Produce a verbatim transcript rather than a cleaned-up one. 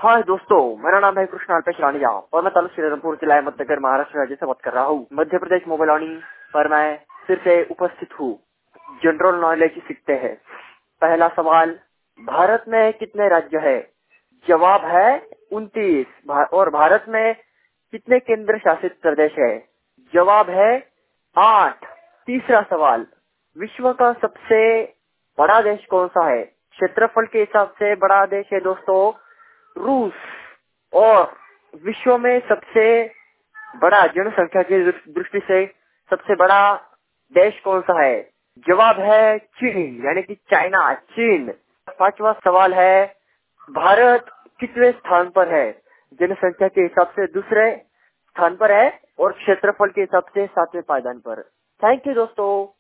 हाय दोस्तों, मेरा नाम है कृष्ण अल्पेश रानिया और मैं तालुक श्रीरामपुर जिला मध्यनगर महाराष्ट्र राज्य से बात कर रहा हूँ। मध्य प्रदेश मोबाइल वाणी पर मैं फिर से उपस्थित हूँ। जनरल नॉलेज सीखते हैं। पहला सवाल, भारत में कितने राज्य है? जवाब है उनतीस। भा, और भारत में कितने केंद्र शासित प्रदेश है? जवाब है आठ। तीसरा सवाल, विश्व का सबसे बड़ा देश कौन सा है? क्षेत्रफल के हिसाब से बड़ा देश है दोस्तों रूस। और विश्व में सबसे बड़ा जनसंख्या की दृष्टि से सबसे बड़ा देश कौन सा है? जवाब है चीन, यानी कि चाइना, चीन। पांचवा सवाल है, भारत कितने स्थान पर है? जनसंख्या के हिसाब से दूसरे स्थान पर है और क्षेत्रफल के हिसाब से सातवें पायदान पर। थैंक यू दोस्तों।